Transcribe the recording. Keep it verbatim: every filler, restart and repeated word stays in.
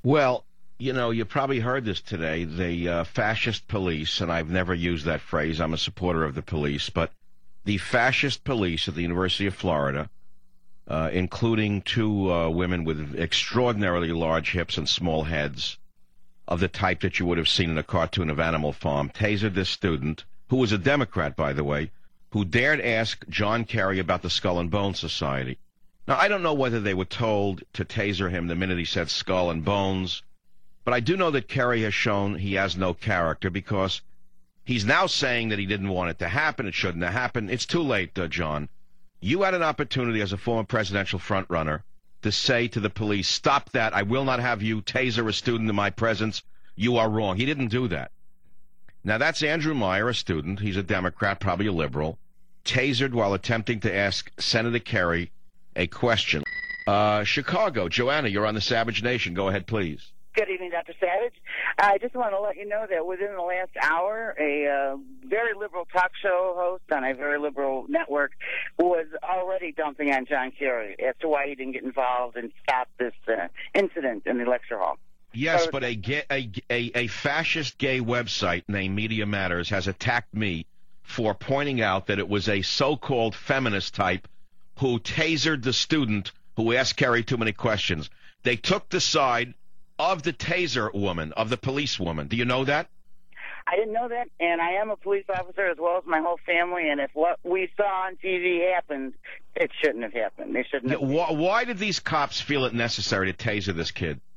Well, you know, you probably heard this today. The uh, fascist police, and I've never used that phrase. I'm a supporter of the police, but the fascist police at the University of Florida, uh, including two uh, women with extraordinarily large hips and small heads, of the type that you would have seen in a cartoon of Animal Farm, tasered this student, who was a Democrat, by the way, who dared ask John Kerry about the Skull and Bones Society. Now, I don't know whether they were told to taser him the minute he said skull and bones, but I do know that Kerry has shown he has no character because he's now saying that he didn't want it to happen. It shouldn't have happened. It's too late, uh, John. You had an opportunity as a former presidential frontrunner to say to the police, stop that. I will not have you taser a student in my presence. You are wrong. He didn't do that. Now, that's Andrew Meyer, a student. He's a Democrat, probably a liberal, tasered while attempting to ask Senator Kerry a question. Uh, Chicago, Joanna, you're on the Savage Nation. Go ahead, please. Good evening, Doctor Savage. I just want to let you know that within the last hour, a uh, very liberal talk show host on a very liberal network was already dumping on John Kerry as to why he didn't get involved and stop this uh, incident in the lecture hall. Yes, so, but a, gay, a, a, a fascist gay website named Media Matters has attacked me for pointing out that it was a so-called feminist type who tasered the student who asked Kerry too many questions. They took the side of the taser woman, of the police woman. Do you know that? I didn't know that, and I am a police officer as well as my whole family, and if what we saw on T V happened, it shouldn't have happened. They shouldn't have. Why, why did these cops feel it necessary to taser this kid?